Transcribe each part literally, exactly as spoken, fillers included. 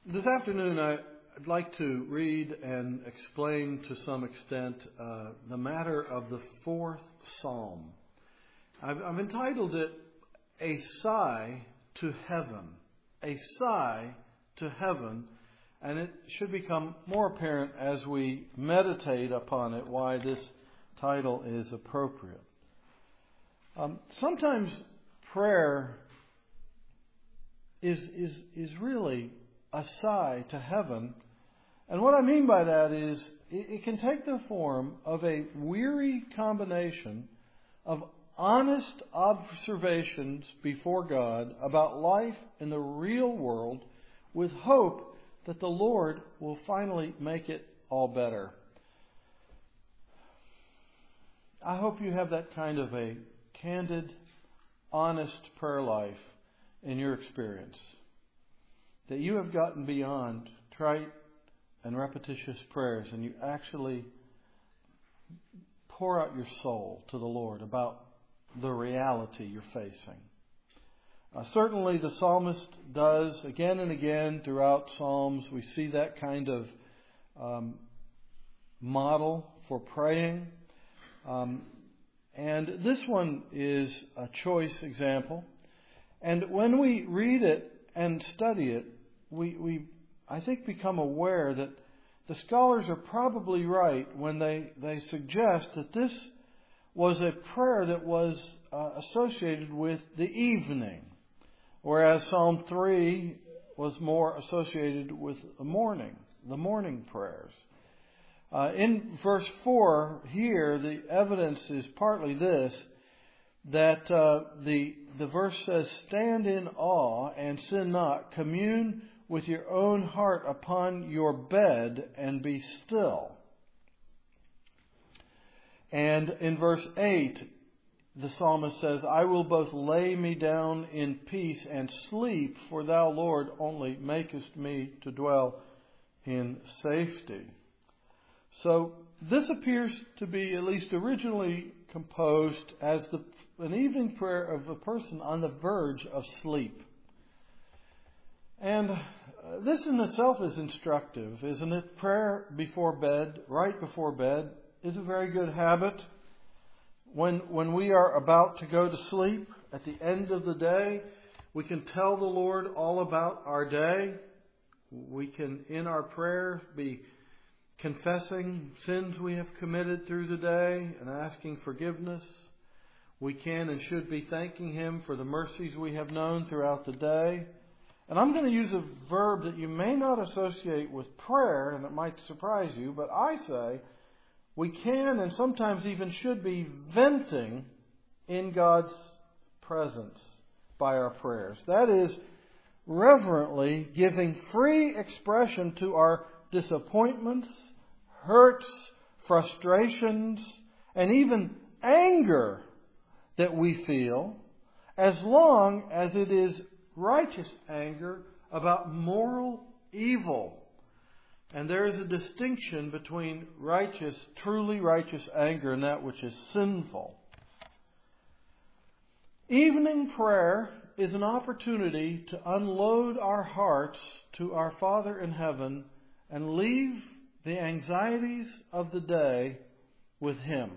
This afternoon, I, I'd like to read and explain to some extent uh, the matter of the fourth psalm. I've, I've entitled it, A Sigh to Heaven. A Sigh to Heaven. And it should become more apparent as we meditate upon it why this title is appropriate. Um, sometimes prayer is, is, is really a sigh to heaven. And what I mean by that is it, it can take the form of a weary combination of honest observations before God about life in the real world with hope that the Lord will finally make it all better. I hope you have that kind of a candid, honest prayer life in your experience. That you have gotten beyond trite and repetitious prayers and you actually pour out your soul to the Lord about the reality you're facing. Uh, certainly the psalmist does again and again throughout Psalms. We see that kind of um, model for praying. Um, and this one is a choice example. And when we read it and study it, we, we I think, become aware that the scholars are probably right when they, they suggest that this was a prayer that was uh, associated with the evening, whereas Psalm three was more associated with the morning, the morning prayers. Uh, in verse four here, the evidence is partly this, that uh, the the verse says, "Stand in awe and sin not, commune with your own heart upon your bed and be still." And in verse eight, the psalmist says, "I will both lay me down in peace and sleep, for thou, Lord, only makest me to dwell in safety." So this appears to be at least originally composed as the, an evening prayer of a person on the verge of sleep. And uh, this in itself is instructive, isn't it? Prayer before bed, right before bed, is a very good habit. When when we are about to go to sleep, at the end of the day, we can tell the Lord all about our day. We can, in our prayer, be confessing sins we have committed through the day and asking forgiveness. We can and should be thanking Him for the mercies we have known throughout the day. And I'm going to use a verb that you may not associate with prayer, and it might surprise you, but I say we can and sometimes even should be venting in God's presence by our prayers. That is, reverently giving free expression to our disappointments, hurts, frustrations, and even anger that we feel, as long as it is righteous anger about moral evil. And there is a distinction between righteous, truly righteous anger and that which is sinful. Evening prayer is an opportunity to unload our hearts to our Father in heaven and leave the anxieties of the day with Him.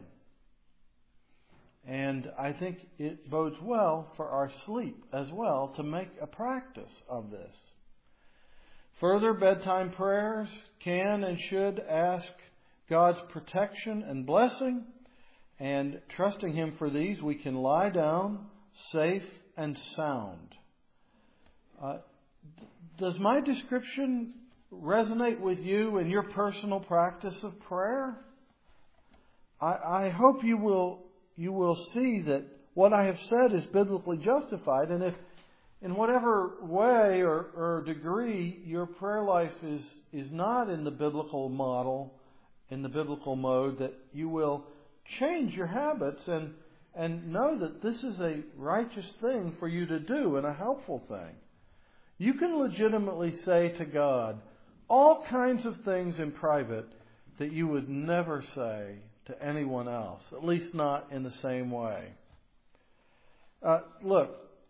And I think it bodes well for our sleep as well to make a practice of this. Further, bedtime prayers can and should ask God's protection and blessing. And trusting Him for these, we can lie down safe and sound. Uh, does my description resonate with you in your personal practice of prayer? I, I hope you will you will see that what I have said is biblically justified, and if in whatever way or, or degree your prayer life is, is not in the biblical model, in the biblical mode, that you will change your habits and, and know that this is a righteous thing for you to do and a helpful thing. You can legitimately say to God all kinds of things in private that you would never say to anyone else, at least not in the same way. Uh, look,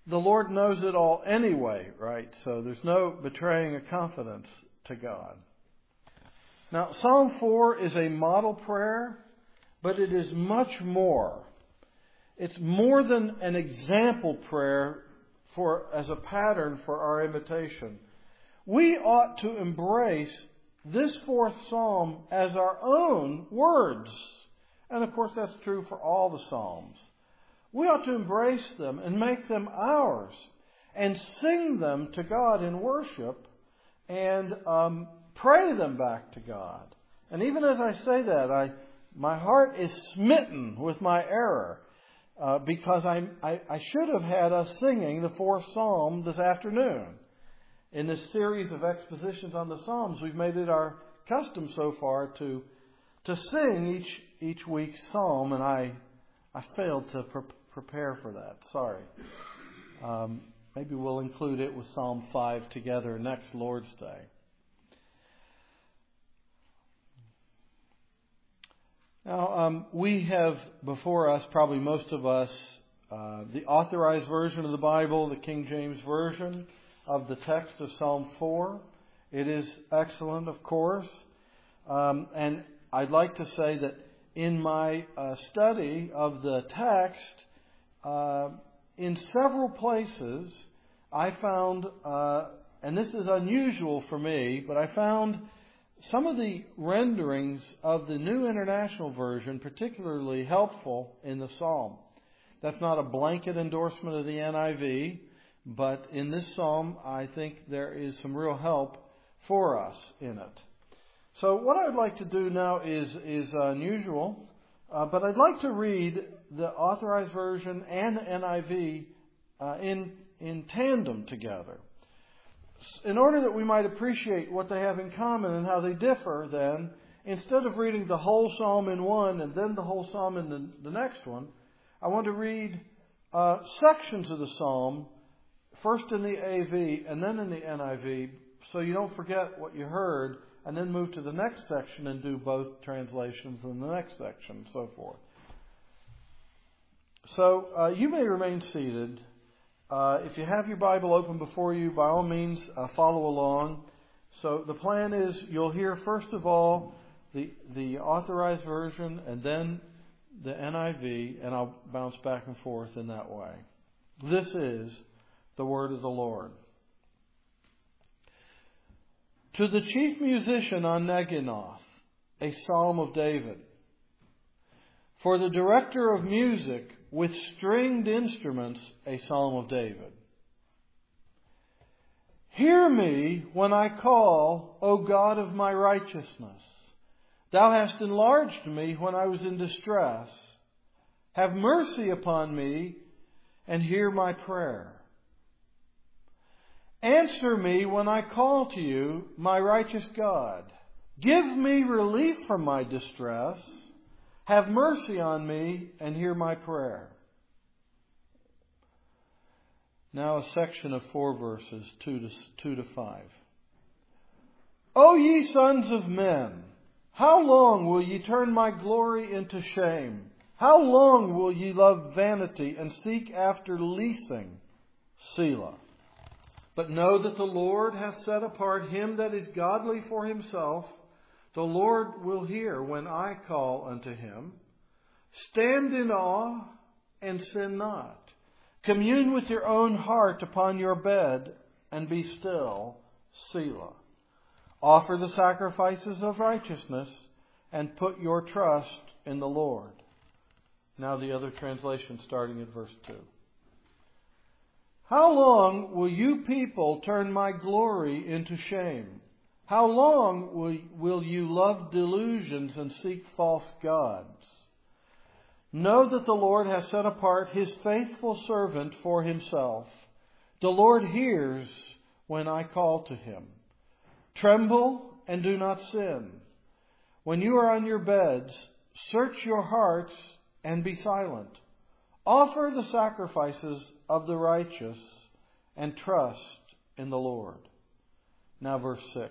the Lord knows it all anyway, right? So there's no betraying a confidence to God. Now, Psalm four is a model prayer, but it is much more. It's more than an example prayer for as a pattern for our imitation. We ought to embrace this fourth psalm as our own words. And of course that's true for all the psalms. We ought to embrace them and make them ours and sing them to God in worship and um, pray them back to God. And even as I say that, I my heart is smitten with my error uh, because I, I, I should have had us singing the fourth psalm this afternoon. In this series of expositions on the Psalms, we've made it our custom so far to to sing each each week's psalm, and I I failed to pre- prepare for that. Sorry. Um, maybe we'll include it with Psalm five together next Lord's Day. Now, um, we have before us, probably most of us, uh, the authorized version of the Bible, the King James Version of the text of Psalm four. It is excellent, of course. Um, and I'd like to say that in my uh, study of the text, uh, in several places, I found, uh, and this is unusual for me, but I found some of the renderings of the New International Version particularly helpful in the psalm. That's not a blanket endorsement of the N I V, but in this psalm, I think there is some real help for us in it. So what I'd like to do now is is unusual, uh, but I'd like to read the Authorized Version and the N I V uh, in in tandem together, in order that we might appreciate what they have in common and how they differ. Then, instead of reading the whole psalm in one and then the whole psalm in the, the next one, I want to read uh, sections of the psalm, first in the A V and then in the N I V, so you don't forget what you heard, and then move to the next section and do both translations in the next section, and so forth. So uh, you may remain seated. Uh, if you have your Bible open before you, by all means, uh, follow along. So the plan is you'll hear first of all the the Authorized Version and then the N I V, and I'll bounce back and forth in that way. This is the word of the Lord. To the chief musician on Neginoth, a psalm of David. For the director of music with stringed instruments, a psalm of David. Hear me when I call, O God of my righteousness. Thou hast enlarged me when I was in distress. Have mercy upon me and hear my prayer. Answer me when I call to you, my righteous God. Give me relief from my distress. Have mercy on me and hear my prayer. Now a section of four verses, two to, two to five. O ye sons of men, how long will ye turn my glory into shame? How long will ye love vanity and seek after leasing? Selah. But know that the Lord hath set apart him that is godly for himself. The Lord will hear when I call unto him. Stand in awe and sin not. Commune with your own heart upon your bed and be still. Selah. Offer the sacrifices of righteousness and put your trust in the Lord. Now the other translation starting at verse two. How long will you people turn my glory into shame? How long will, will you love delusions and seek false gods? Know that the Lord has set apart his faithful servant for himself. The Lord hears when I call to him. Tremble and do not sin. When you are on your beds, search your hearts and be silent. Offer the sacrifices of the righteous and trust in the Lord. Now verse six.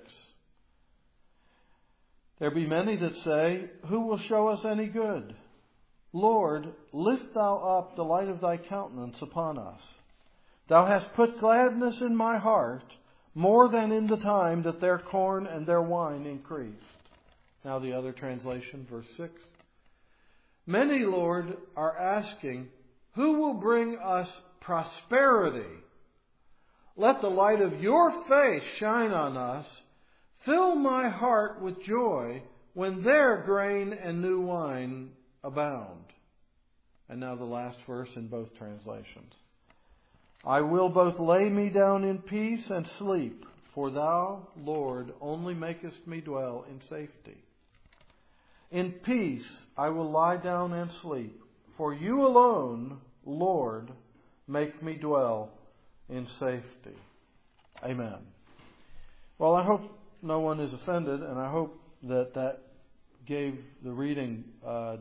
There be many that say, who will show us any good? Lord, lift thou up the light of thy countenance upon us. Thou hast put gladness in my heart, more than in the time that their corn and their wine increased. Now the other translation, verse six. Many, Lord, are asking, who will bring us prosperity? Let the light of your face shine on us. Fill my heart with joy when their grain and new wine abound. And now the last verse in both translations. I will both lay me down in peace and sleep, for thou, Lord, only makest me dwell in safety. In peace I will lie down and sleep, for you alone, Lord, make me dwell in safety. Amen. Well, I hope no one is offended, and I hope that that gave the reading uh,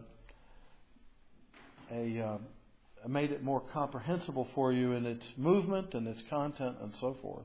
a uh, made it more comprehensible for you in its movement and its content and so forth.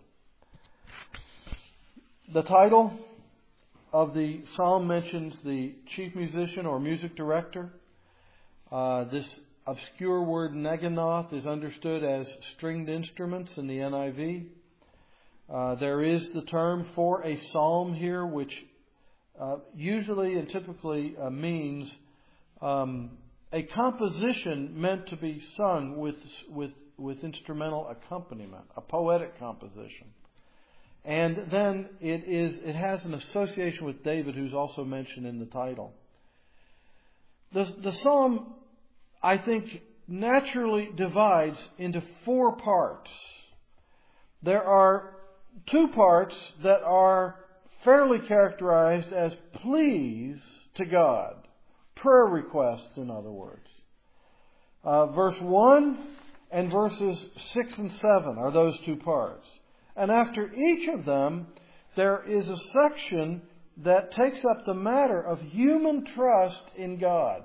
The title of the psalm mentions the chief musician or music director. Uh, this obscure word neganoth is understood as stringed instruments in the N I V. Uh, there is the term for a psalm here, which uh, usually and typically uh, means um, a composition meant to be sung with with with instrumental accompaniment, a poetic composition. And then it is it has an association with David, who's also mentioned in the title. The, the psalm, I think, naturally divides into four parts. There are two parts that are fairly characterized as pleas to God. Prayer requests, in other words. Uh, verse one and verses six and seven are those two parts. And after each of them, there is a section that takes up the matter of human trust in God.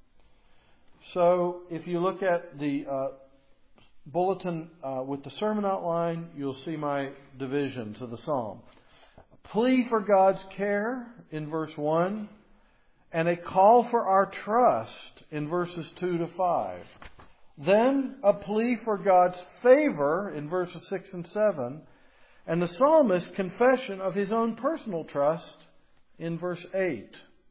So, if you look at the uh, bulletin uh, with the sermon outline, you'll see my divisions of the psalm. A plea for God's care in verse one, and a call for our trust in verses two to five. Then a plea for God's favor in verses six and seven, and the psalmist's confession of his own personal trust in verse eight.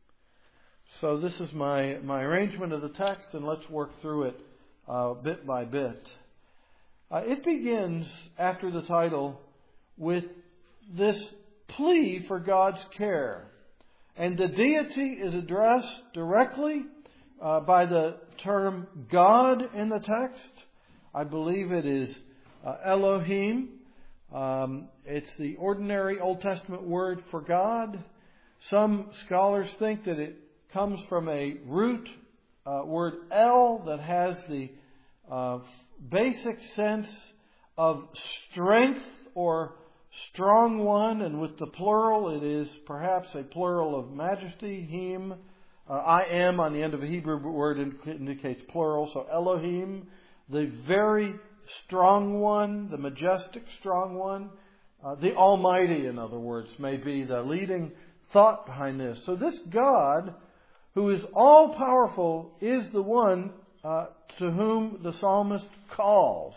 So this is my, my arrangement of the text, and let's work through it uh, bit by bit. Uh, it begins, after the title, with this plea for God's care. And the deity is addressed directly uh, by the term God in the text. I believe it is uh, Elohim. Um, it's the ordinary Old Testament word for God. Some scholars think that it comes from a root uh, word El that has the uh, basic sense of strength or strong one, and with the plural it is perhaps a plural of majesty, him. Uh, I am on the end of a Hebrew word indicates plural, so Elohim, the very strong one, the majestic strong one, uh, the Almighty, in other words, may be the leading thought behind this. So this God, who is all-powerful, is the one uh, to whom the psalmist calls.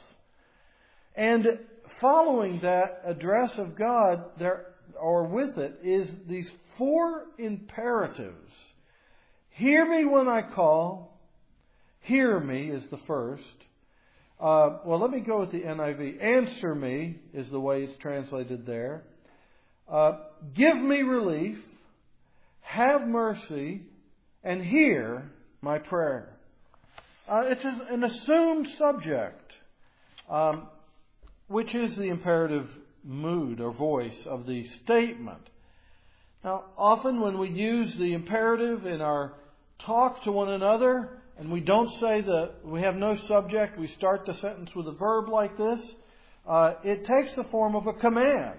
And following that address of God, there, or with it, is these four imperatives. Hear me when I call. Hear me is the first. Uh, well, let me go with the N I V. Answer me is the way it's translated there. Uh, give me relief. Have mercy. And hear my prayer. Uh, it's an assumed subject, um, which is the imperative mood or voice of the statement. Now, often when we use the imperative in our talk to one another, and we don't say that we have no subject, we start the sentence with a verb like this, uh, it takes the form of a command.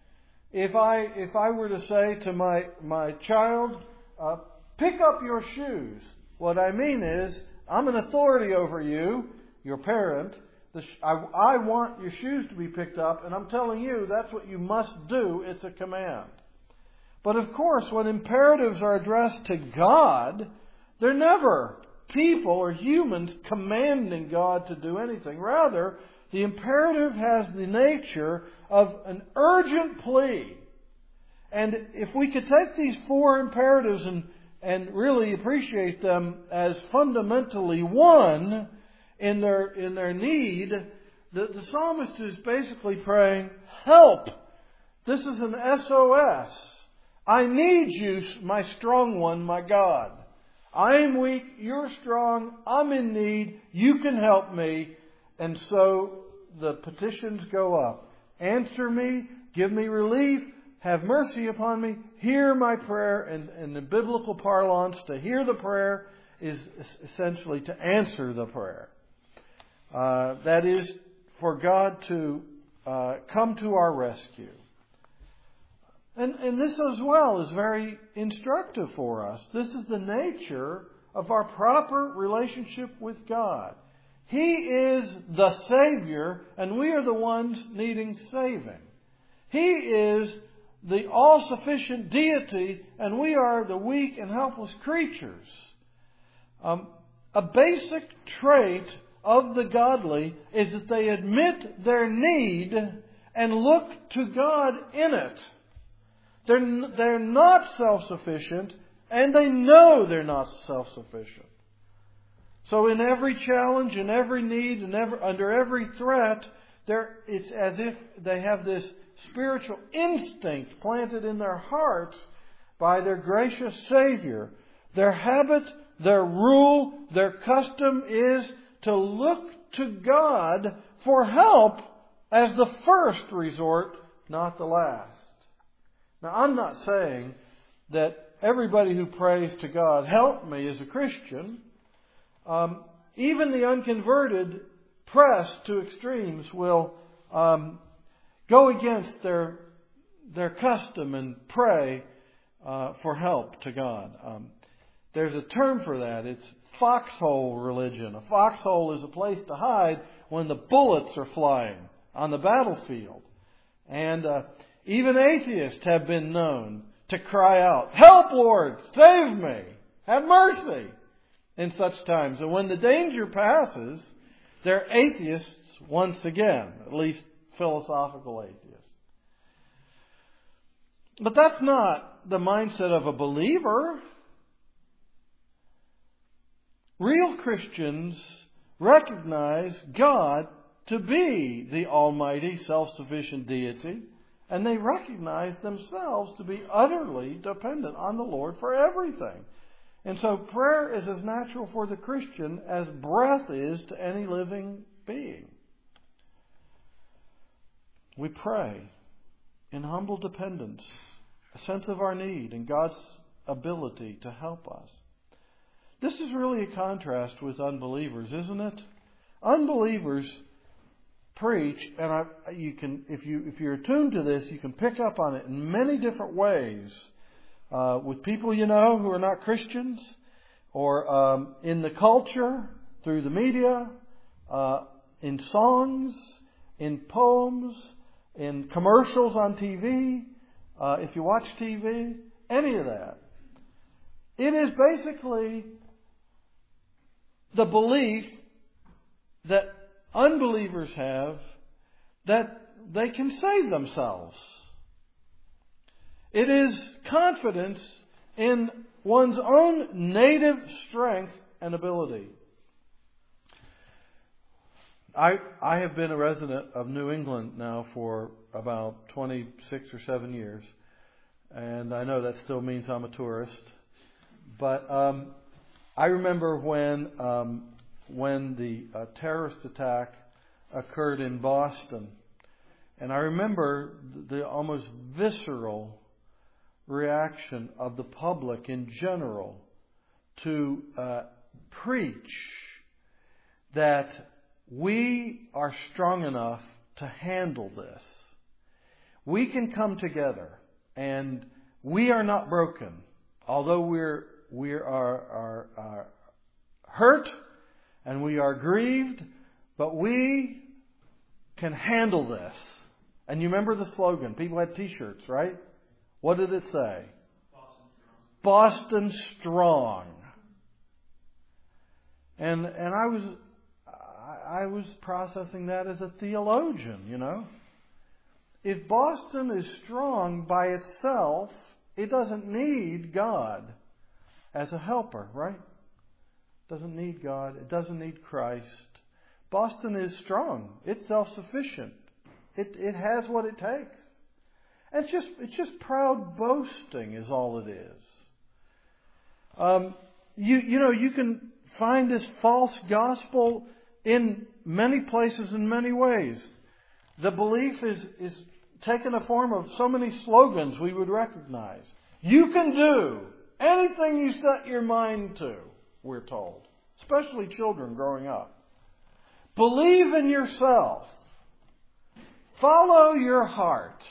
If I if I were to say to my, my child, uh, pick up your shoes, what I mean is, I'm an authority over you, your parent. The sh- I, I want your shoes to be picked up, and I'm telling you that's what you must do. It's a command. But of course, when imperatives are addressed to God, they're never people or humans commanding God to do anything. Rather, The imperative has the nature of an urgent plea. And if we could take these four imperatives and, and really appreciate them as fundamentally one in their, in their need, the, the psalmist is basically praying, help! This is an S O S. I need you, my strong one, my God. I am weak, you're strong, I'm in need, you can help me. And so the petitions go up. Answer me, give me relief, have mercy upon me, hear my prayer. And in the biblical parlance, to hear the prayer is essentially to answer the prayer. Uh, that is, for God to uh, come to our rescue. And, and this as well is very instructive for us. This is the nature of our proper relationship with God. He is the Savior, and we are the ones needing saving. He is the all-sufficient deity, and we are the weak and helpless creatures. Um, a basic trait of the godly is that they admit their need and look to God in it. They're, they're not self-sufficient, and they know they're not self-sufficient. So in every challenge, in every need, and every, under every threat, it's as if they have this spiritual instinct planted in their hearts by their gracious Savior. Their habit, their rule, their custom is to look to God for help as the first resort, not the last. Now, I'm not saying that everybody who prays to God, help me, is a Christian. Um, even the unconverted, pressed to extremes, will um, go against their their custom and pray uh, for help to God. Um, there's a term for that. It's foxhole religion. A foxhole is a place to hide when the bullets are flying on the battlefield. And uh, even atheists have been known to cry out, help, Lord, save me, have mercy, in such times. And when the danger passes, they're atheists once again, at least philosophical atheists. But that's not the mindset of a believer. Real Christians recognize God to be the almighty, self-sufficient deity, and they recognize themselves to be utterly dependent on the Lord for everything. And so prayer is as natural for the Christian as breath is to any living being. We pray in humble dependence, a sense of our need and God's ability to help us. This is really a contrast with unbelievers, isn't it? Unbelievers preach, and I, you can, if you if you're attuned to this, you can pick up on it in many different ways. Uh, with people you know who are not Christians, or um, in the culture, through the media, uh, in songs, in poems, in commercials on T V, uh, if you watch T V, any of that. It is basically the belief that unbelievers have that they can save themselves. It is confidence in one's own native strength and ability. I I have been a resident of New England now for about twenty-six or seven years. And I know that still means I'm a tourist. But um, I remember when um, when the uh, terrorist attack occurred in Boston. And I remember the almost visceral reaction of the public in general to uh, preach that we are strong enough to handle this. We can come together, and we are not broken. Although we're we are, are, are hurt and we are grieved, but we can handle this. And you remember the slogan? People had T-shirts, right? What did it say? Boston Strong. Boston Strong. And and I was I, I was processing that as a theologian, you know. If Boston is strong by itself, it doesn't need God as a helper, right? It doesn't need God. It doesn't need Christ. Boston is strong. It's self-sufficient. It it has what it takes. And it's just it's just proud boasting is all it is. Um, you you know you can find this false gospel in many places in many ways. The belief is is taken a form of so many slogans we would recognize. You can do anything you set your mind to, we're told, especially children growing up. Believe in yourself. Follow your heart.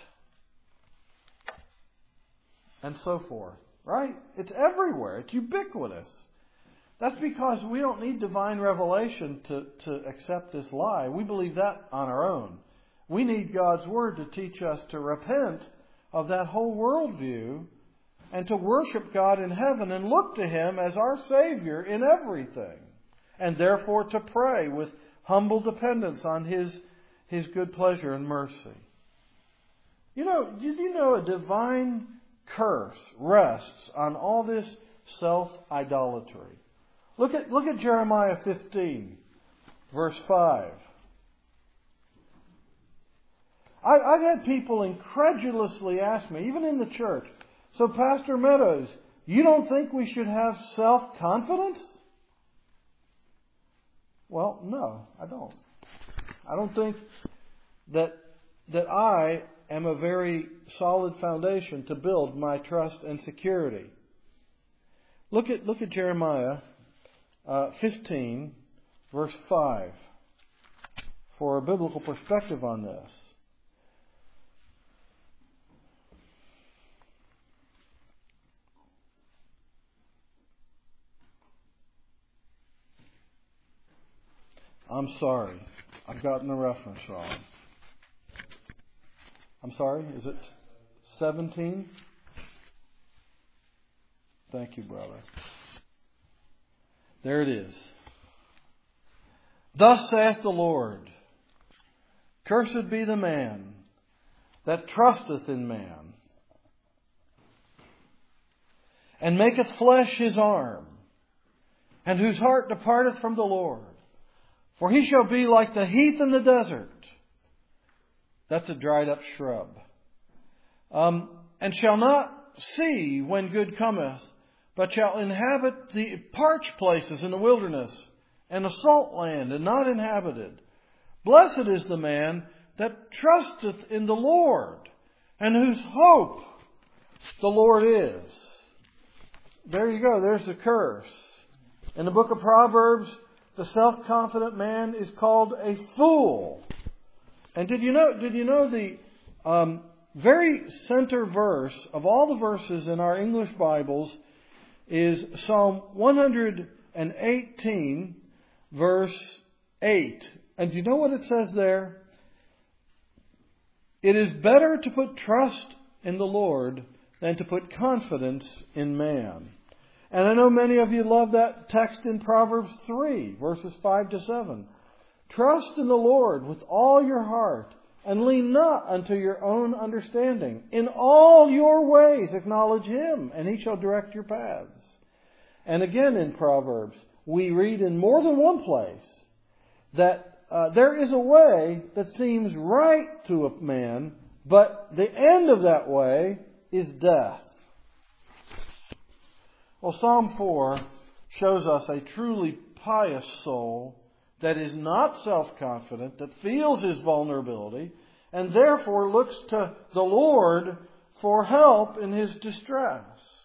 And so forth. Right? It's everywhere. It's ubiquitous. That's because we don't need divine revelation to, to accept this lie. We believe that on our own. We need God's Word to teach us to repent of that whole worldview and to worship God in heaven and look to Him as our Savior in everything. And therefore to pray with humble dependence on His, His good pleasure and mercy. You know, did you know a divine curse rests on all this self-idolatry? Look at, look at Jeremiah fifteen, verse five. I, I've had people incredulously ask me, even in the church, so Pastor Meadows, you don't think we should have self-confidence? Well, no, I don't. I don't think that that I am a very solid foundation to build my trust and security. Look at look at Jeremiah uh, fifteen, verse five, for a biblical perspective on this. I'm sorry. I've gotten the reference wrong. I'm sorry, is it seventeen? Thank you, brother. There it is. Thus saith the Lord, cursed be the man that trusteth in man, and maketh flesh his arm, and whose heart departeth from the Lord. For he shall be like the heath in the desert. That's a dried up shrub. Um, and shall not see when good cometh, but shall inhabit the parched places in the wilderness, and a salt land, and not inhabited. Blessed is the man that trusteth in the Lord, and whose hope the Lord is. There you go. There's the curse. In the book of Proverbs, the self-confident man is called a fool. And did you know? Did you know the um, very center verse of all the verses in our English Bibles is Psalm one hundred eighteen, verse eight. And do you know what it says there? It is better to put trust in the Lord than to put confidence in man. And I know many of you love that text in Proverbs three, verses five to seven. Trust in the Lord with all your heart, and lean not unto your own understanding. In all your ways acknowledge Him, and He shall direct your paths. And again in Proverbs, we read in more than one place that uh, there is a way that seems right to a man, but the end of that way is death. Well, Psalm four shows us a truly pious soul that is not self-confident, that feels his vulnerability, and therefore looks to the Lord for help in his distress.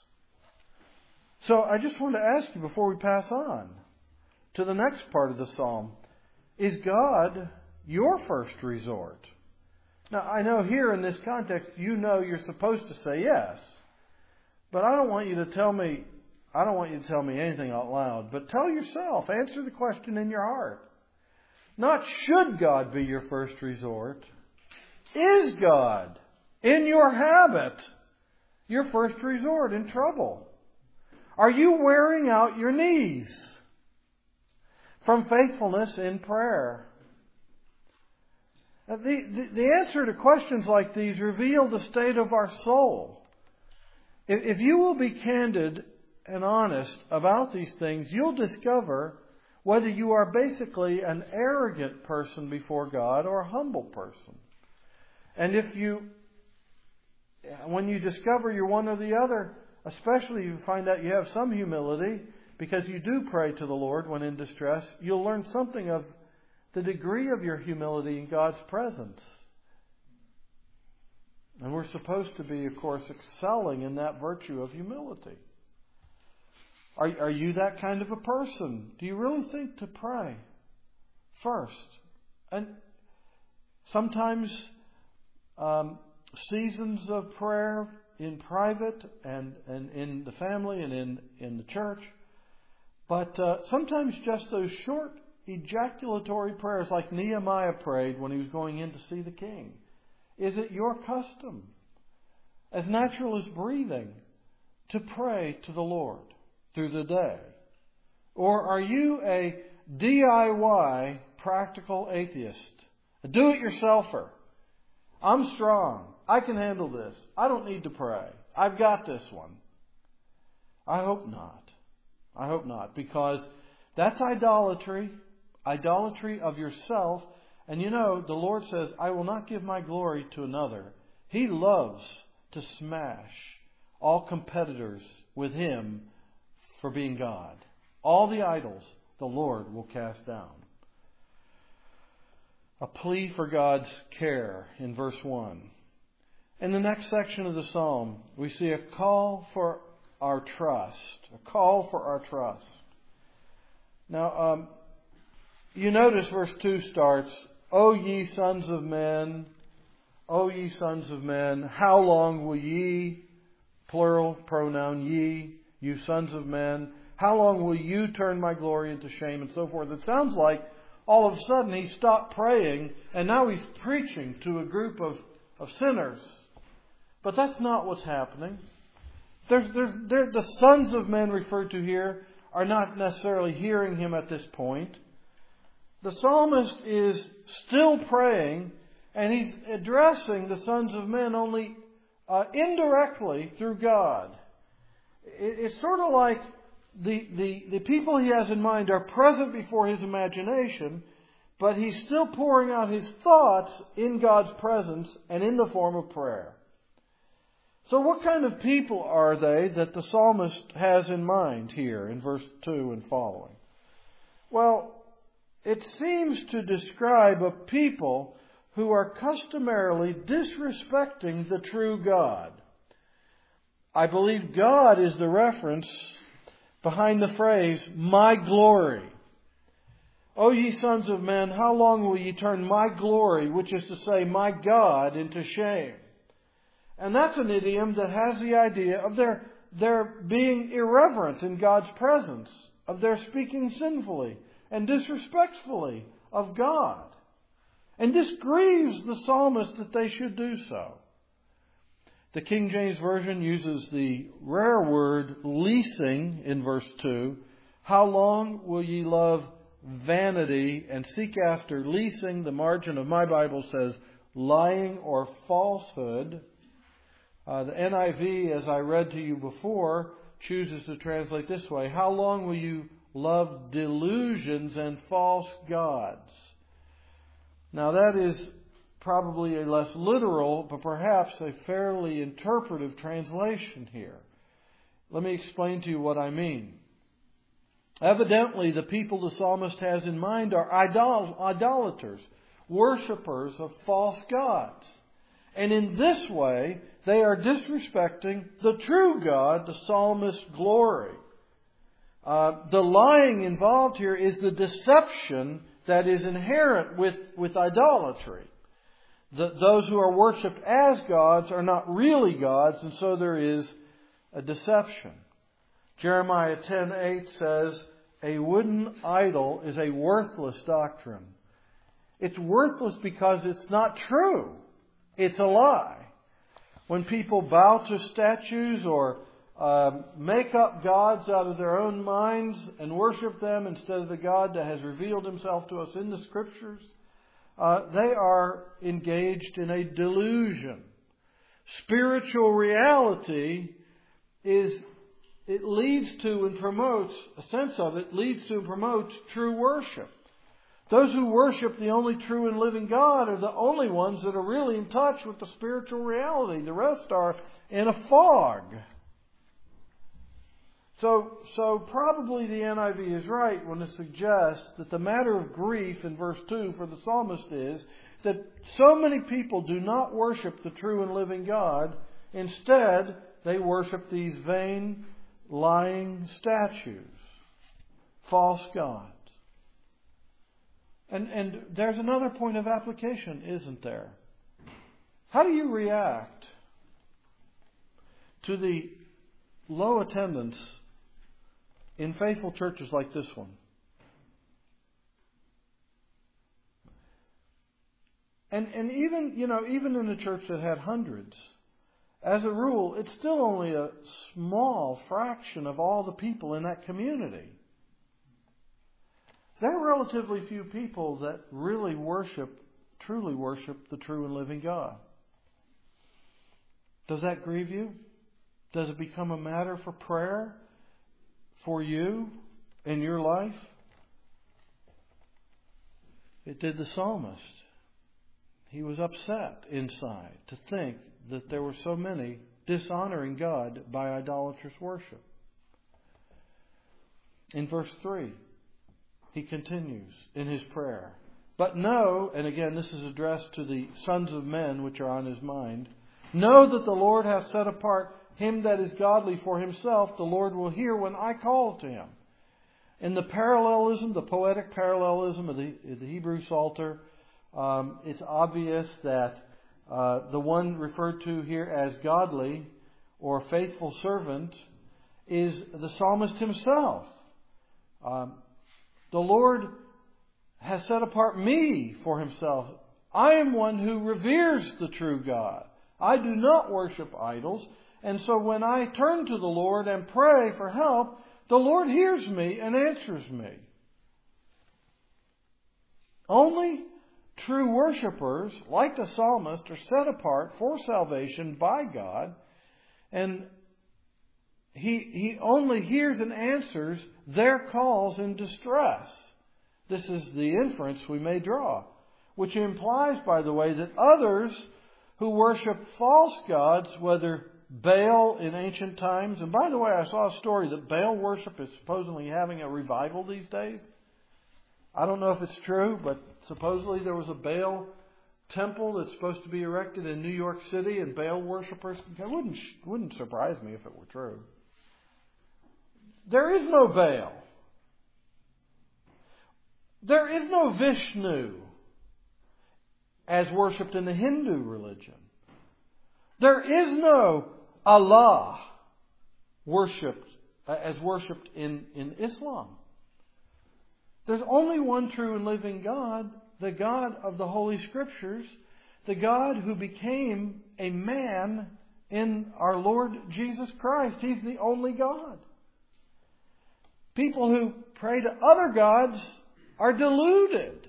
So I just want to ask you before we pass on to the next part of the psalm, is God your first resort? Now, I know here in this context, you know you're supposed to say yes, but I don't want you to tell me I don't want you to tell me anything out loud, but tell yourself, answer the question in your heart. Not should God be your first resort. Is God, in your habit, your first resort in trouble? Are you wearing out your knees? from faithfulness in prayer. The, the, the answer to questions like these reveal the state of our soul. If, if you will be candid and honest about these things, you'll discover whether you are basically an arrogant person before God or a humble person. And if you, when you discover you're one or the other, especially if you find out you have some humility, because you do pray to the Lord when in distress, you'll learn something of the degree of your humility in God's presence. And we're supposed to be, of course, excelling in that virtue of humility. Are, are you that kind of a person? Do you really think to pray first? And sometimes um, seasons of prayer in private and, and in the family and in, in the church. But uh, sometimes just those short ejaculatory prayers like Nehemiah prayed when he was going in to see the king. Is it your custom, as natural as breathing, to pray to the Lord through the day? Or are you a D I Y practical atheist? A do-it-yourselfer? I'm strong. I can handle this. I don't need to pray. I've got this one. I hope not. I hope not, because that's idolatry, idolatry of yourself. And you know, the Lord says, I will not give my glory to another. He loves to smash all competitors with Him for being God. All the idols the Lord will cast down. A plea for God's care in verse one. In the next section of the psalm, we see a call for our trust. A call for our trust. Now, um, you notice verse two starts, O ye sons of men, O ye sons of men, how long will ye, plural pronoun ye, you sons of men, how long will you turn my glory into shame, and so forth. It sounds like all of a sudden he stopped praying and now he's preaching to a group of, of sinners. But that's not what's happening. There's, there's, there, the sons of men referred to here are not necessarily hearing him at this point. The psalmist is still praying, and he's addressing the sons of men only uh, indirectly through God. It, it's sort of like the, the, the people he has in mind are present before his imagination, but he's still pouring out his thoughts in God's presence and in the form of prayer. So what kind of people are they that the psalmist has in mind here in verse two and following? Well, it seems to describe a people who are customarily disrespecting the true God. I believe God is the reference behind the phrase, my glory. O ye sons of men, how long will ye turn my glory, which is to say my God, into shame? And that's an idiom that has the idea of their, their being irreverent in God's presence, of their speaking sinfully and disrespectfully of God. And this grieves the psalmist that they should do so. The King James Version uses the rare word leasing in verse two. How long will ye love vanity and seek after leasing? The margin of my Bible says lying or falsehood. Uh, the N I V, as I read to you before, chooses to translate this way. How long will you love delusions and false gods? Now that is probably a less literal, but perhaps a fairly interpretive translation here. Let me explain to you what I mean. Evidently, the people the psalmist has in mind are idol- idolaters, worshippers of false gods. And in this way, they are disrespecting the true God, the psalmist's glory. Uh, the lying involved here is the deception that is inherent with, with idolatry. The, those who are worshipped as gods are not really gods, and so there is a deception. Jeremiah ten eight says, a wooden idol is a worthless doctrine. It's worthless because it's not true. It's a lie. When people bow to statues or um, make up gods out of their own minds and worship them instead of the God that has revealed Himself to us in the Scriptures, uh, they are engaged in a delusion. Spiritual reality is, it leads to and promotes, a sense of it leads to and promotes true worship. Those who worship the only true and living God are the only ones that are really in touch with the spiritual reality. The rest are in a fog. So, so probably the N I V is right when it suggests that the matter of grief in verse two for the psalmist is that so many people do not worship the true and living God. Instead, they worship these vain, lying statues, false gods. And, and there's another point of application, isn't there? How do you react to the low attendance in faithful churches like this one? And, and even, you know, even in a church that had hundreds, as a rule, it's still only a small fraction of all the people in that community. There are relatively few people that really worship, truly worship the true and living God. Does that grieve you? Does it become a matter for prayer for you in your life? It did the psalmist. He was upset inside to think that there were so many dishonoring God by idolatrous worship. In verse three, he continues in his prayer. But know, and again this is addressed to the sons of men which are on his mind, know that the Lord hath set apart him that is godly for Himself. The Lord will hear when I call to Him. In the parallelism, the poetic parallelism of the, the Hebrew Psalter, um, it's obvious that uh, the one referred to here as godly or faithful servant is the psalmist himself. Um, The Lord has set apart me for Himself. I am one who reveres the true God. I do not worship idols. And so when I turn to the Lord and pray for help, the Lord hears me and answers me. Only true worshipers, like the psalmist, are set apart for salvation by God. And He, he only hears and answers their calls in distress. This is the inference we may draw, which implies, by the way, that others who worship false gods, whether Baal in ancient times, and by the way, I saw a story that Baal worship is supposedly having a revival these days. I don't know if it's true, but supposedly there was a Baal temple that's supposed to be erected in New York City, and Baal worshippers. It wouldn't, wouldn't surprise me if it were true. There is no Baal. There is no Vishnu as worshipped in the Hindu religion. There is no Allah worshipped as worshipped in, in Islam. There's only one true and living God, the God of the Holy Scriptures, the God who became a man in our Lord Jesus Christ. He's the only God. People who pray to other gods are deluded.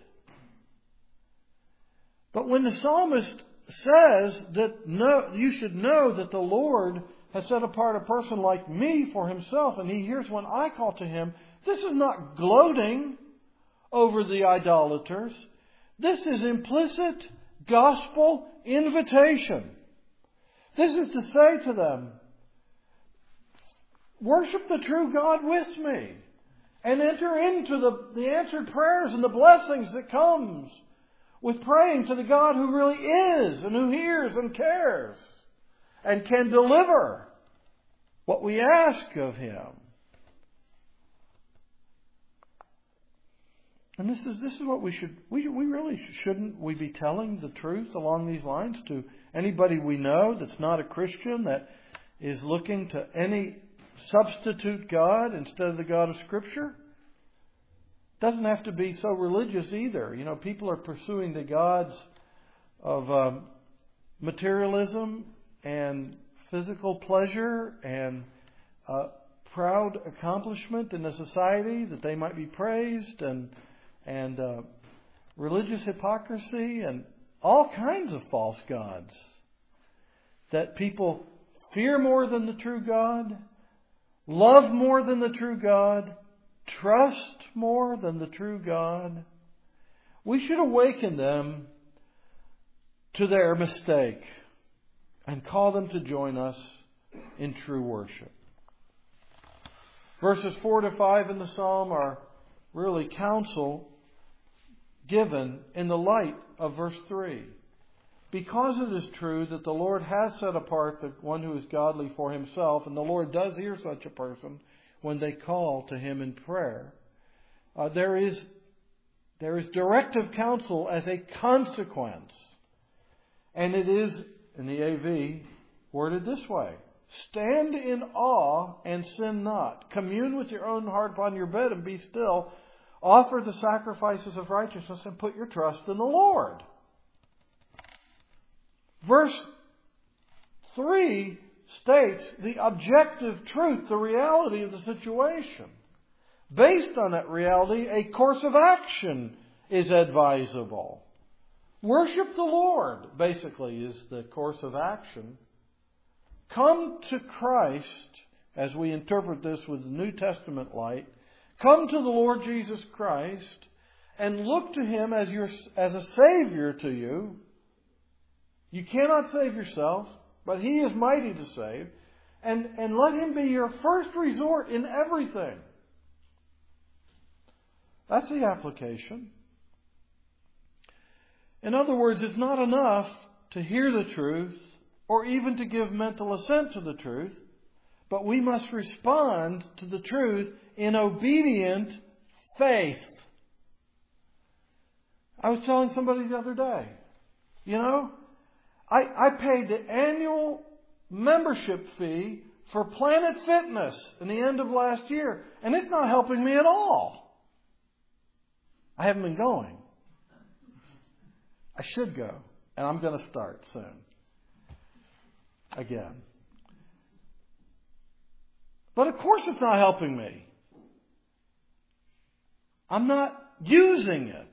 But when the psalmist says that no, you should know that the Lord has set apart a person like me for Himself, and He hears when I call to Him, this is not gloating over the idolaters. This is implicit gospel invitation. This is to say to them, worship the true God with me and enter into the, the answered prayers and the blessings that comes with praying to the God who really is and who hears and cares and can deliver what we ask of Him. And this is this is what we should we we really shouldn't we be telling the truth along these lines to anybody we know that's not a Christian, that is looking to any substitute God instead of the God of Scripture? Doesn't have to be so religious either. You know, people are pursuing the gods of um, materialism and physical pleasure and uh, proud accomplishment in the society that they might be praised, and and uh, religious hypocrisy, and all kinds of false gods that people fear more than the true God, love more than the true God, trust more than the true God. We should awaken them to their mistake and call them to join us in true worship. Verses four to five in the Psalm are really counsel given in the light of verse three. Because it is true that the Lord has set apart the one who is godly for Himself, and the Lord does hear such a person when they call to Him in prayer, uh, there is there is directive counsel as a consequence. And it is, in the A V, worded this way: stand in awe and sin not. Commune with your own heart upon your bed and be still. Offer the sacrifices of righteousness and put your trust in the Lord. Verse three states the objective truth, the reality of the situation. Based on that reality, a course of action is advisable. Worship the Lord, basically, is the course of action. Come to Christ, as we interpret this with the New Testament light. Come to the Lord Jesus Christ and look to Him as your as a Savior to you. You cannot save yourself, but He is mighty to save. And, and let Him be your first resort in everything. That's the application. In other words, it's not enough to hear the truth or even to give mental assent to the truth, but we must respond to the truth in obedient faith. I was telling somebody the other day, you know, I, I paid the annual membership fee for Planet Fitness in the end of last year, and it's not helping me at all. I haven't been going. I should go, and I'm going to start soon. Again. But of course it's not helping me. I'm not using it.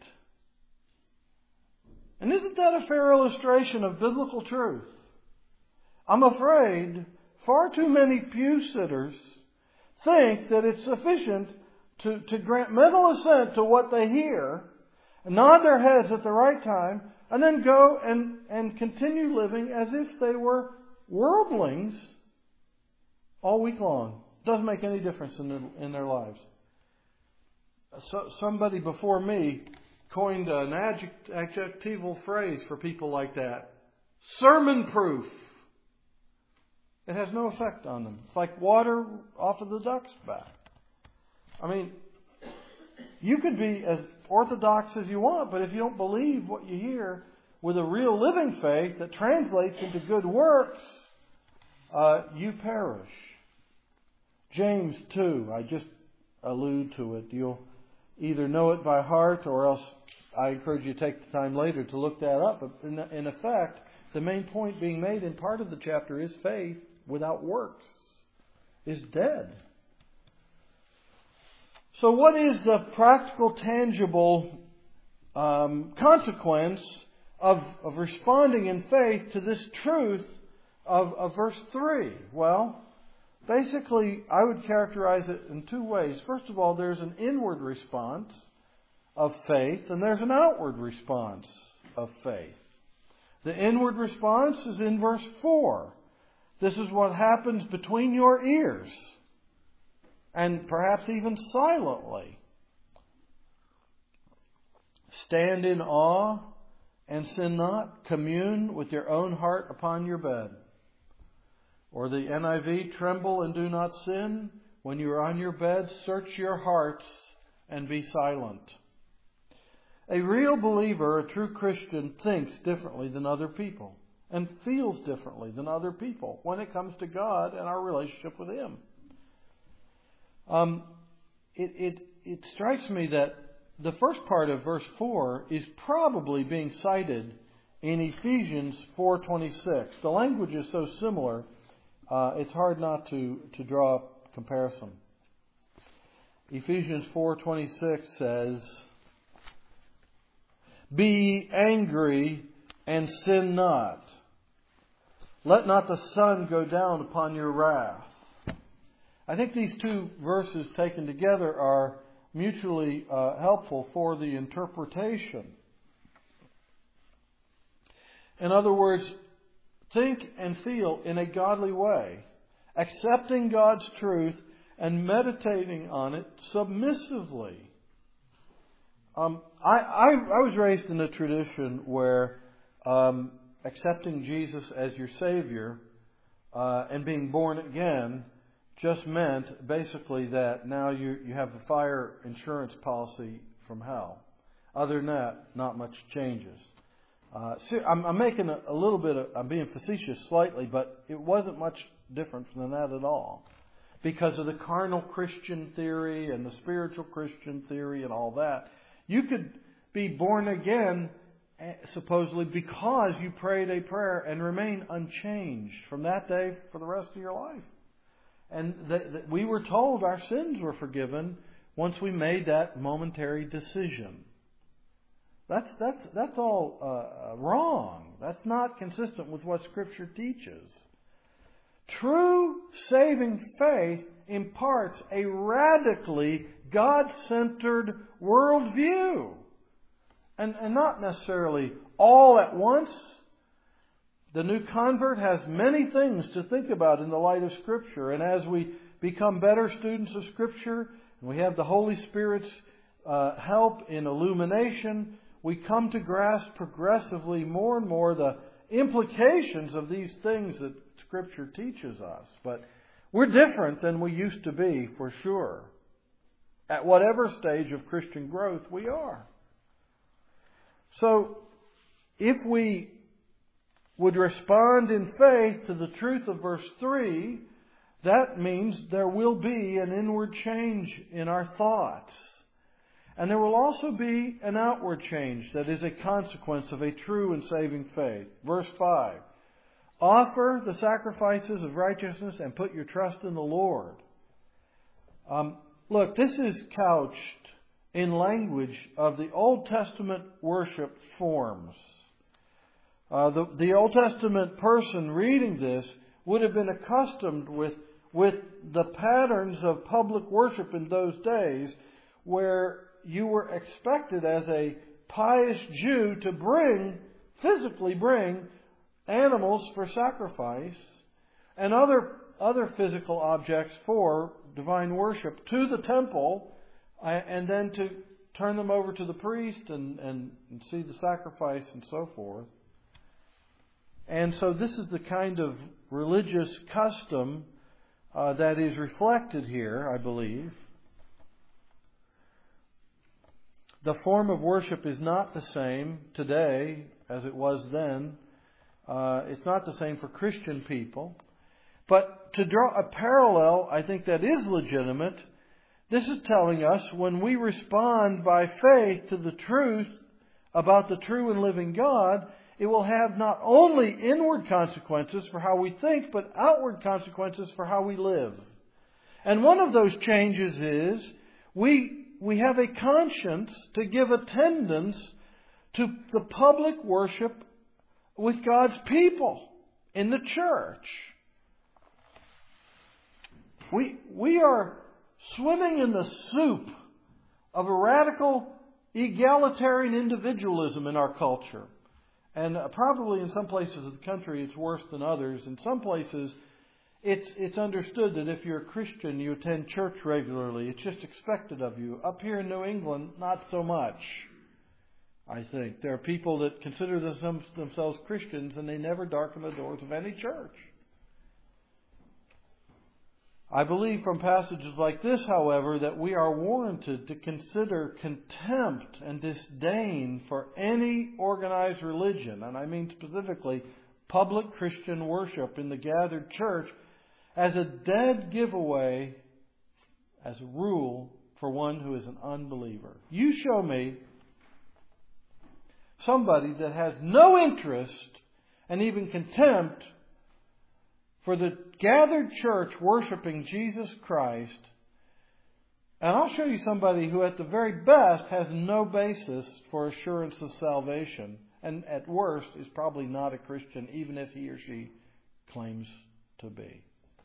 And isn't that a fair illustration of biblical truth? I'm afraid far too many pew sitters think that it's sufficient to, to grant mental assent to what they hear, nod their heads at the right time, and then go and, and continue living as if they were worldlings all week long. Doesn't make any difference in their, in their lives. So, somebody before me coined an adject, adjectival phrase for people like that. Sermon proof. It has no effect on them. It's like water off of the duck's back. I mean, you could be as orthodox as you want, but if you don't believe what you hear with a real living faith that translates into good works, uh, you perish. James two, I just allude to it. You'll either know it by heart, or else I encourage you to take the time later to look that up. But in, in effect, the main point being made in part of the chapter is faith without works is dead. So what is the practical, tangible um, consequence of, of responding in faith to this truth of, of verse three? Well, basically, I would characterize it in two ways. First of all, there's an inward response of faith, and there's an outward response of faith. The inward response is in verse four. This is what happens between your ears, and perhaps even silently. Stand in awe and sin not. Commune with your own heart upon your bed. Or the N I V, tremble and do not sin. When you are on your bed, search your hearts and be silent. A real believer, a true Christian, thinks differently than other people and feels differently than other people when it comes to God and our relationship with Him. Um, it, it, it strikes me that the first part of verse four is probably being cited in Ephesians four twenty-six. The language is so similar, uh, it's hard not to, to draw comparison. Ephesians four twenty-six says, "Be ye angry and sin not. Let not the sun go down upon your wrath." I think these two verses taken together are mutually uh, helpful for the interpretation. In other words, think and feel in a godly way, accepting God's truth and meditating on it submissively. Um, I, I, I was raised in a tradition where um, accepting Jesus as your Savior uh, and being born again just meant basically that now you, you have a fire insurance policy from hell. Other than that, not much changes. Uh, see, I'm, I'm making a, a little bit of, I'm being facetious slightly, but it wasn't much different than that at all. Because of the carnal Christian theory and the spiritual Christian theory and all that. You could be born again, supposedly, because you prayed a prayer and remain unchanged from that day for the rest of your life. And that, that we were told our sins were forgiven once we made that momentary decision. That's that's that's all uh, wrong. That's not consistent with what Scripture teaches. True saving faith imparts a radically God-centered worldview. And, and not necessarily all at once. The new convert has many things to think about in the light of Scripture. And as we become better students of Scripture, and we have the Holy Spirit's uh, help in illumination, we come to grasp progressively more and more the implications of these things that Scripture teaches us. But we're different than we used to be, for sure. At whatever stage of Christian growth we are. So, if we would respond in faith to the truth of verse three, that means there will be an inward change in our thoughts. And there will also be an outward change that is a consequence of a true and saving faith. Verse five. Offer the sacrifices of righteousness and put your trust in the Lord. Um, look, this is couched in language of the Old Testament worship forms. Uh, the, the Old Testament person reading this would have been accustomed with, with the patterns of public worship in those days, where you were expected as a pious Jew to bring, physically bring, animals for sacrifice and other other physical objects for divine worship to the temple, and then to turn them over to the priest and, and, and see the sacrifice and so forth. And so this is the kind of religious custom uh, that is reflected here, I believe. The form of worship is not the same today as it was then. Uh, it's not the same for Christian people. But to draw a parallel, I think that is legitimate. This is telling us when we respond by faith to the truth about the true and living God, it will have not only inward consequences for how we think, but outward consequences for how we live. And one of those changes is we, we have a conscience to give attendance to the public worship with God's people in the church. We, we are swimming in the soup of a radical egalitarian individualism in our culture. And probably in some places of the country it's worse than others. In some places it's, it's understood that if you're a Christian, you attend church regularly. It's just expected of you. Up here in New England, not so much. I think there are people that consider themselves Christians and they never darken the doors of any church. I believe from passages like this, however, that we are warranted to consider contempt and disdain for any organized religion, and I mean specifically public Christian worship in the gathered church, as a dead giveaway, as a rule, for one who is an unbeliever. You show me somebody that has no interest and even contempt for the gathered church worshiping Jesus Christ. And I'll show you somebody who at the very best has no basis for assurance of salvation. And at worst is probably not a Christian, even if he or she claims to be.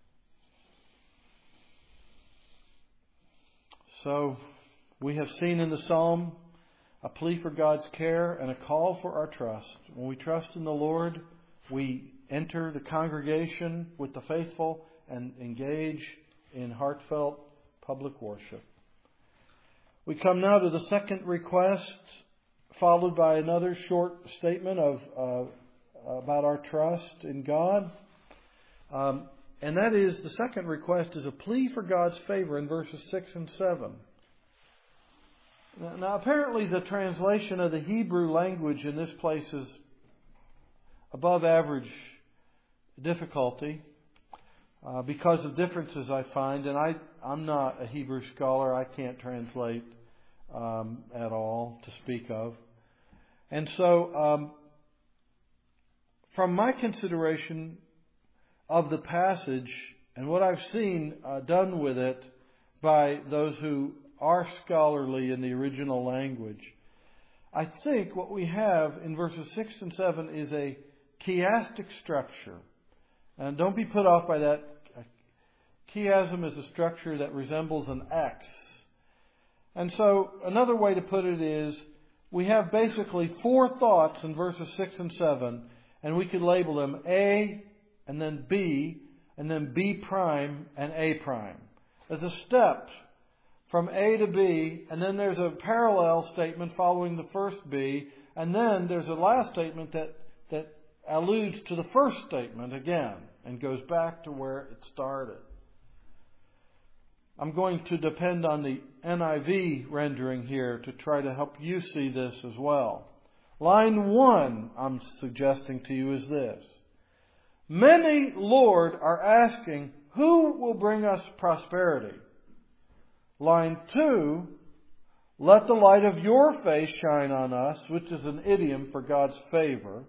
So we have seen in the Psalm a plea for God's care and a call for our trust. When we trust in the Lord, we enter the congregation with the faithful and engage in heartfelt public worship. We come now to the second request, followed by another short statement of uh, about our trust in God. Um, and that is, the second request is a plea for God's favor in verses six and seven. Now, now apparently the translation of the Hebrew language in this place is above average difficulty uh, because of differences I find. And I, I'm not a Hebrew scholar. I can't translate um, at all to speak of. And so, um, from my consideration of the passage and what I've seen uh, done with it by those who are scholarly in the original language, I think what we have in verses six and seven is a chiastic structure. And don't be put off by that. Chiasm is a structure that resembles an X. And so, another way to put it is, we have basically four thoughts in verses six and seven, and we could label them A, and then B, and then B prime, and A prime. There's a step from A to B, and then there's a parallel statement following the first B, and then there's a last statement that, that alludes to the first statement again, and goes back to where it started. I'm going to depend on the N I V rendering here to try to help you see this as well. Line one, I'm suggesting to you, is this. Many, Lord, are asking, who will bring us prosperity? Line two, let the light of your face shine on us, which is an idiom for God's favor.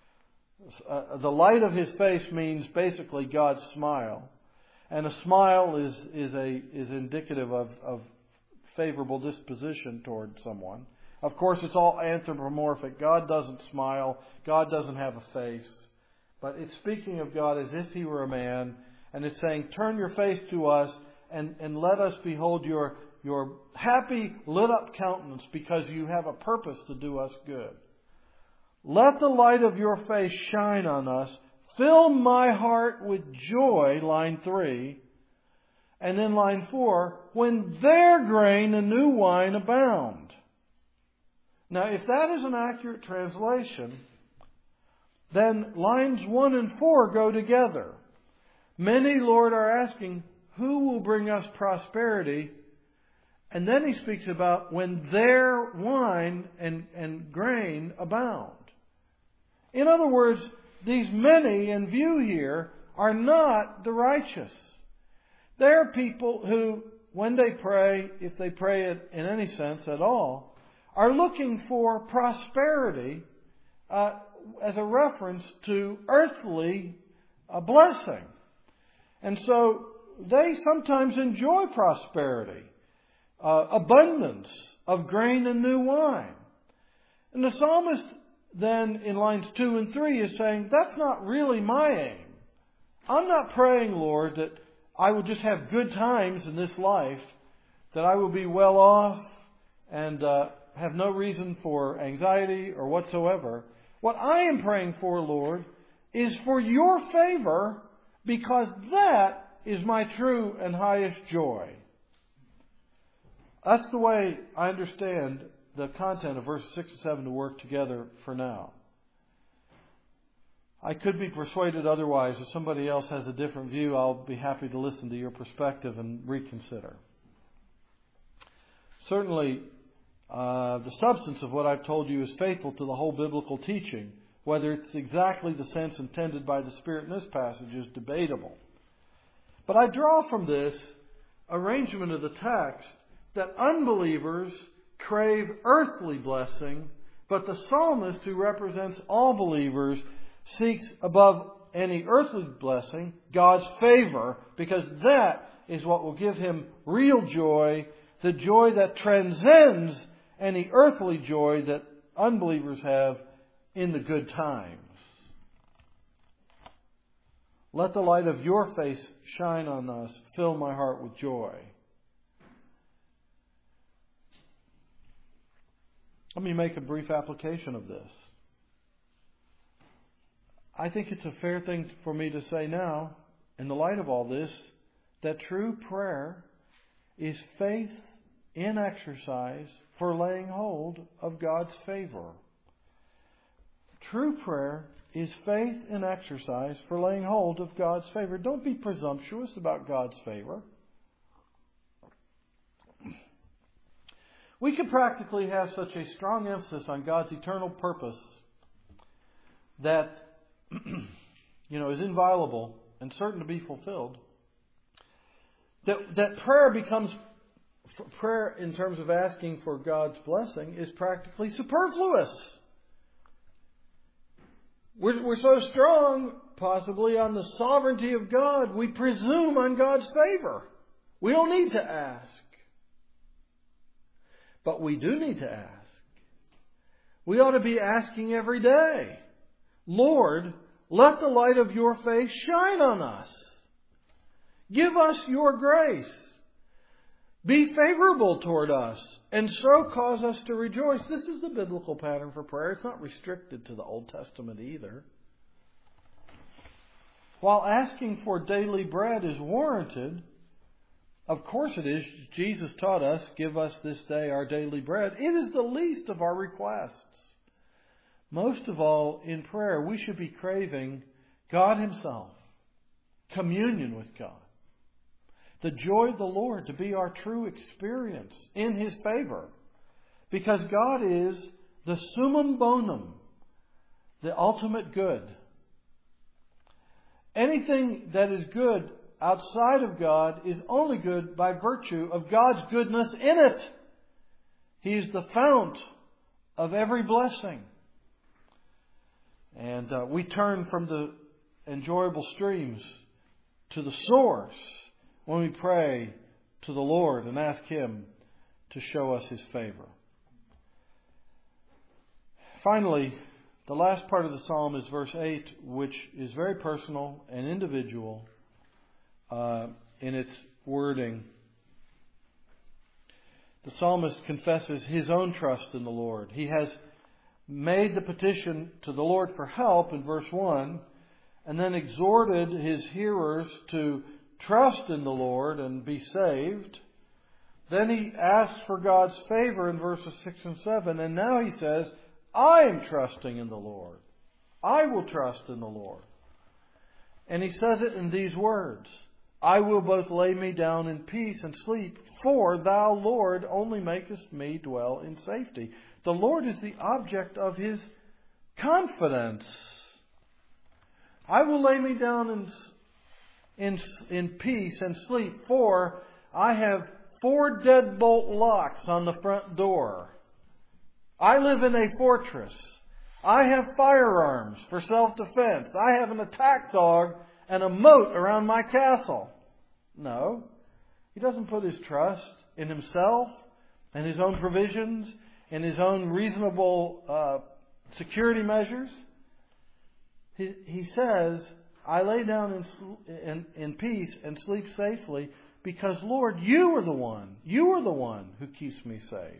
Uh, the light of His face means basically God's smile. And a smile is is a is indicative of, of favorable disposition toward someone. Of course, it's all anthropomorphic. God doesn't smile. God doesn't have a face. But it's speaking of God as if He were a man. And it's saying, turn your face to us and, and let us behold your, your happy, lit up countenance because you have a purpose to do us good. Let the light of your face shine on us. Fill my heart with joy, line three. And then line four, when their grain and new wine abound. Now, if that is an accurate translation, then lines one and four go together. Many, Lord, are asking, who will bring us prosperity? And then he speaks about when their wine and, and grain abound. In other words, these many in view here are not the righteous. They are people who, when they pray, if they pray it in any sense at all, are looking for prosperity uh, as a reference to earthly uh, blessing. And so they sometimes enjoy prosperity, uh, abundance of grain and new wine. And the psalmist then in lines two and three is saying, that's not really my aim. I'm not praying, Lord, that I will just have good times in this life, that I will be well off and uh, have no reason for anxiety or whatsoever. What I am praying for, Lord, is for your favor, because that is my true and highest joy. That's the way I understand the content of verses six and seven to work together for now. I could be persuaded otherwise. If somebody else has a different view, I'll be happy to listen to your perspective and reconsider. Certainly, uh, the substance of what I've told you is faithful to the whole biblical teaching. Whether it's exactly the sense intended by the Spirit in this passage is debatable. But I draw from this arrangement of the text that unbelievers crave earthly blessing, but the psalmist, who represents all believers, seeks above any earthly blessing, God's favor, because that is what will give him real joy, the joy that transcends any earthly joy that unbelievers have in the good times. Let the light of your face shine on us. Fill my heart with joy. Let me make a brief application of this. I think it's a fair thing for me to say now, in the light of all this, that true prayer is faith in exercise for laying hold of God's favor. True prayer is faith in exercise for laying hold of God's favor. Don't be presumptuous about God's favor. We could practically have such a strong emphasis on God's eternal purpose that you know is inviolable and certain to be fulfilled. That that prayer becomes prayer in terms of asking for God's blessing is practically superfluous. We're, we're so strong, possibly, on the sovereignty of God, we presume on God's favor. We don't need to ask. But we do need to ask. We ought to be asking every day, Lord, let the light of your face shine on us. Give us your grace. Be favorable toward us, and so cause us to rejoice. This is the biblical pattern for prayer. It's not restricted to the Old Testament either. While asking for daily bread is warranted, of course it is. Jesus taught us, give us this day our daily bread. It is the least of our requests. Most of all, in prayer, we should be craving God Himself, communion with God. The joy of the Lord to be our true experience in His favor. Because God is the summum bonum, the ultimate good. Anything that is good outside of God is only good by virtue of God's goodness in it. He is the fount of every blessing. And uh, we turn from the enjoyable streams to the source when we pray to the Lord and ask Him to show us His favor. Finally, the last part of the psalm is verse eight, which is very personal and individual uh, in its wording. The psalmist confesses his own trust in the Lord. He has made the petition to the Lord for help in verse one, and then exhorted his hearers to trust in the Lord and be saved. Then he asks for God's favor in verses six and seven. And now he says, I am trusting in the Lord. I will trust in the Lord. And he says it in these words. I will both lay me down in peace and sleep, for thou, Lord, only makest me dwell in safety. The Lord is the object of his confidence. I will lay me down in In, in peace and sleep, for I have four deadbolt locks on the front door. I live in a fortress. I have firearms for self-defense. I have an attack dog and a moat around my castle. No, he doesn't put his trust in himself and his own provisions and his own reasonable uh, security measures. He, he says, I lay down in, in, in peace and sleep safely because, Lord, you are the one. You are the one who keeps me safe.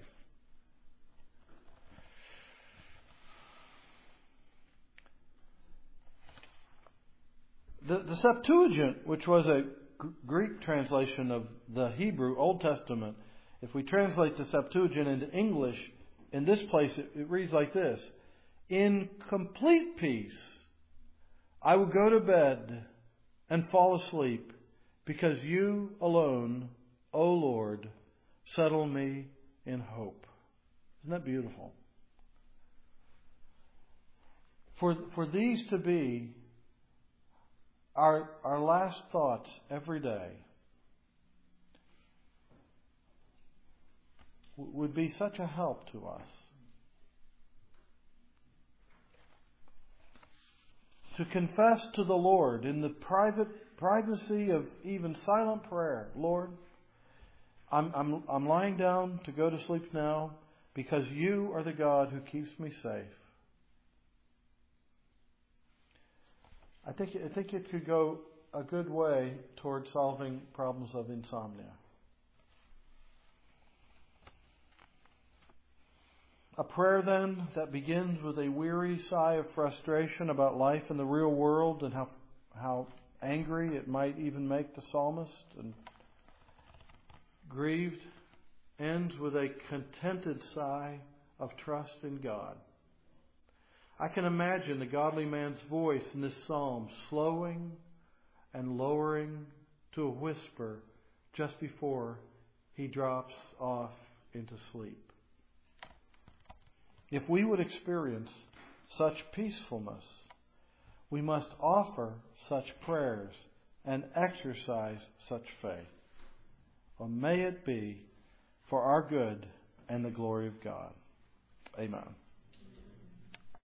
The, the Septuagint, which was a G- Greek translation of the Hebrew Old Testament, if we translate the Septuagint into English, in this place it, it reads like this. In complete peace, I will go to bed and fall asleep because you alone, O Lord, settle me in hope. Isn't that beautiful? For, for these to be our, our last thoughts every day would be such a help to us. to confess to the Lord in the private privacy of even silent prayer, Lord, I'm, I'm, I'm lying down to go to sleep now because you are the God who keeps me safe. I think, I think it could go a good way toward solving problems of insomnia. A prayer then that begins with a weary sigh of frustration about life in the real world and how how angry it might even make the psalmist and grieved, ends with a contented sigh of trust in God. I can imagine the godly man's voice in this psalm slowing and lowering to a whisper just before he drops off into sleep. If we would experience such peacefulness, we must offer such prayers and exercise such faith. Well, may it be for our good and the glory of God. Amen.